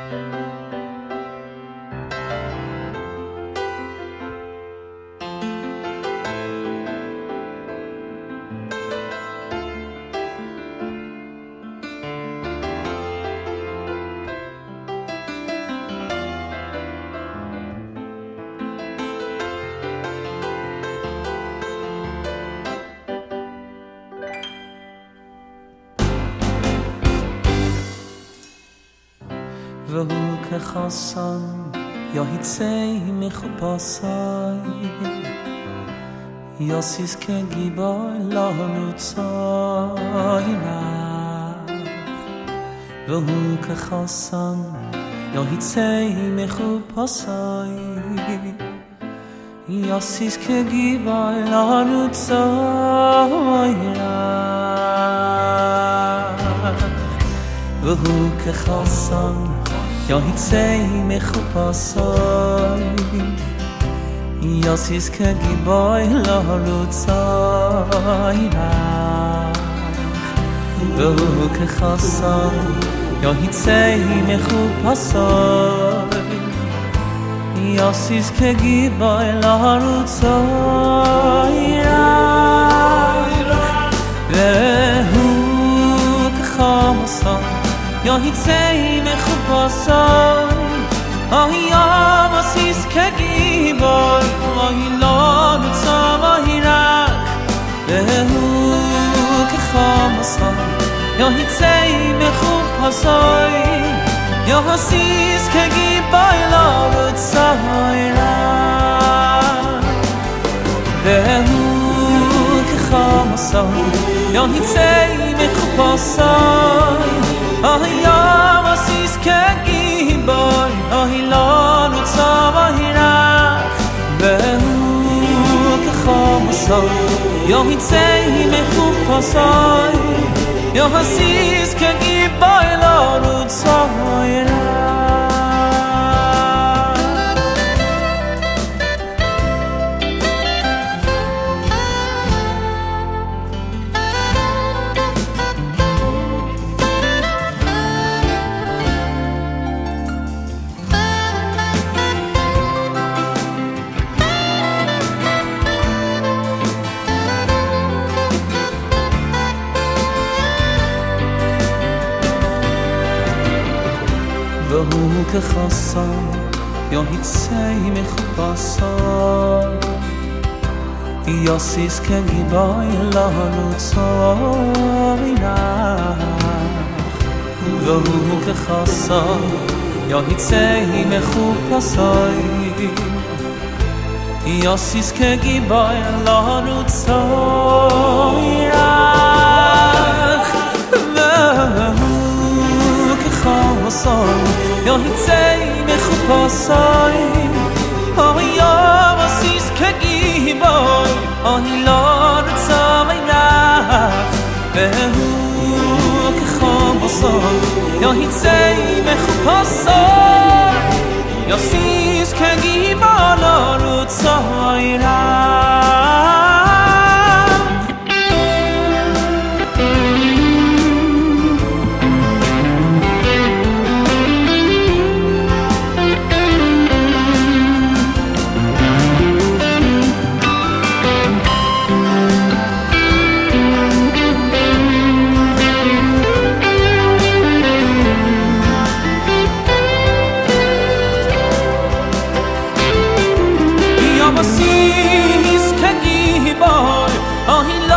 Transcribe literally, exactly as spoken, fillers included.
והוא כחסן יוצא מחופשי יוסיס כגיבור לרוצה ירח והוא כחסן יוצא מחופשי יוסיס כגיבור לרוצה ירח והוא כחסן יוצא מחופשי יוסיס כגיבור לרוצה ירח והוא כחסן יוצא מחופשי יוסיס כגיבור לרוצה ירח והוא כחסן יוצא מחופשי אוי יוסיס כגיבור אוי לרוצה ירח והוא כחסן יוצא מחופשי יוסיס כגיבור לרוצה ירח והוא כחסן יוצא מחופשי אוי יוסיס כגיבור אוי לרוצה ירח והוא כחסן יוצא מחופשי יוסיס כגיבור לרוצה ירח והוא כחסן יוצא מחופשי יוסיס כגיבור לרוצה ירח והוא כחסן יוצא מחופשי יוסיס כגיבור לרוצה ירח והוא כחסן יוצא מחופשי אוי יוסיס כגיבור אוי לרוצה ירח והוא כחסן יוצא מחופשי יוסיס כגיבור לרוצה ירח יוסיס כגיבור אוי